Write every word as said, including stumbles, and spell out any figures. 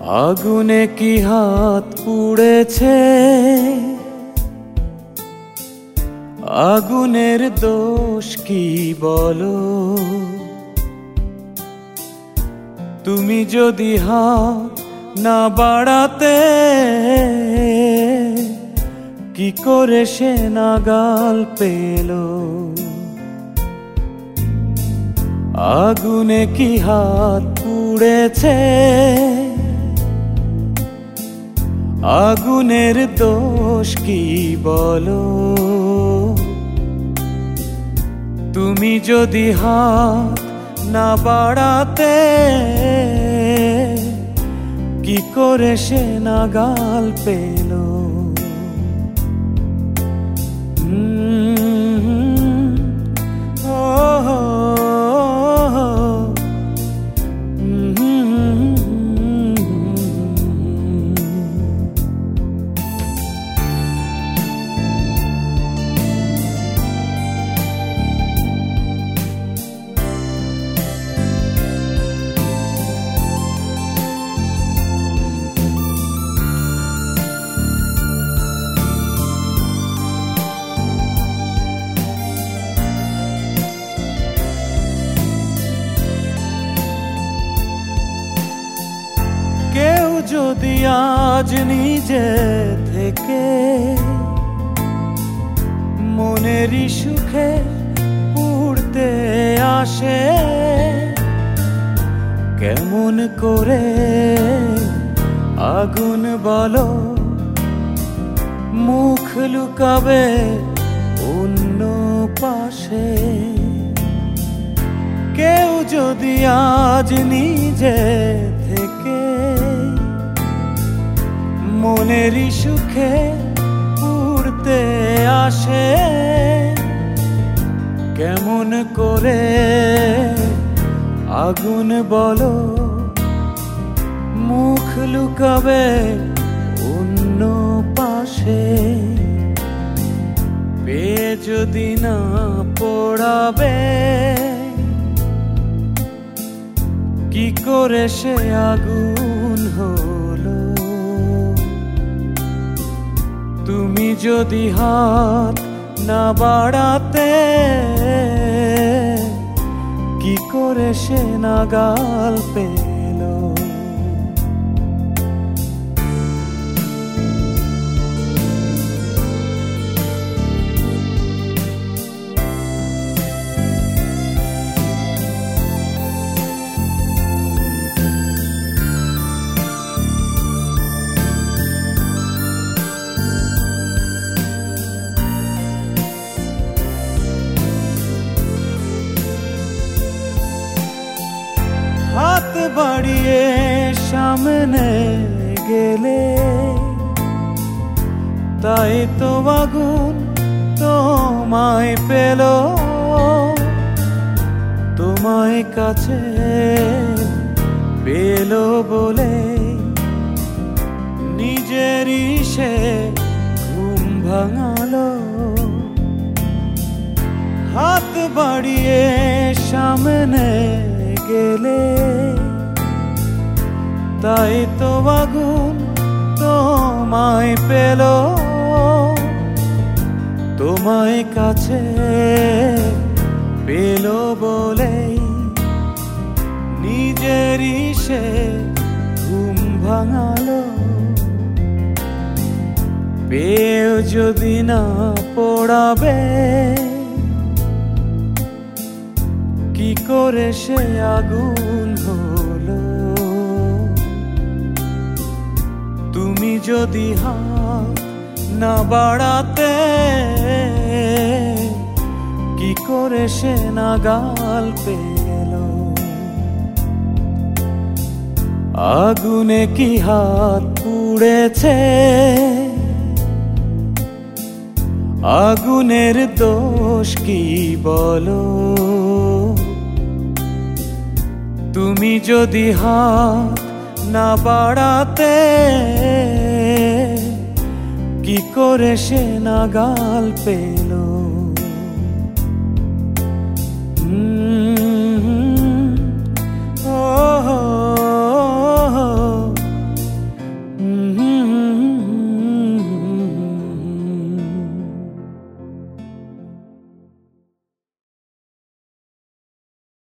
আগুনে কি হাত পুড়েছে, আগুনের দোষ কি বলো। তুমি যদি হাত না বাড়াতে কি করে সে নাগাল পেল। আগুনে কি হাত পুড়েছে, আগুনের দোষ কি বলো। তুমি যদি হাত না বাড়াতে কি করে সে নাগাল পেল। কেউ যদি আজ নিজে থেকে মনেরই সুখে পুড়তে আসে, কেমন করে আগুন বলো মুখ লুকাবে অন্য পাশে। কেউ যদি আজ নিজে থেকে মনেরই সুখে পুড়তে আসে, কেমন করে আগুন বলো মুখ লুকাবে অন্য পাশে। পেয়ে যদি না পোড়াবে কি করে সে আগুন হলো। তুমি যদি হাত না বাড়াতে কি করে সে নাগাল পেল। হাত বাড়িয়ে সামনে গেলে তাই তো আগুন তোমায় পেল। তোমায় কাছে পেল বলে নিজেরই সে ঘুম ভাঙালো। হাত বাড়িয়ে সামনে গেলে তাই তো আগুন তোমায় পেল। তোমায় কাছে পেল বলে নিজেরই সে ঘুম ভাঙালো। পেয়েও যদি না পোড়াবে কি করে সে আগুন হলো। তুমি যদি হাত না বাড়াতে কি করে সে নাগাল পেল। আগুনে কি হাত পুড়েছে, আগুনের দোষ কি বলো। তুমি যদি হাত না বাড়াতে কি করে সে নাগাল পেল।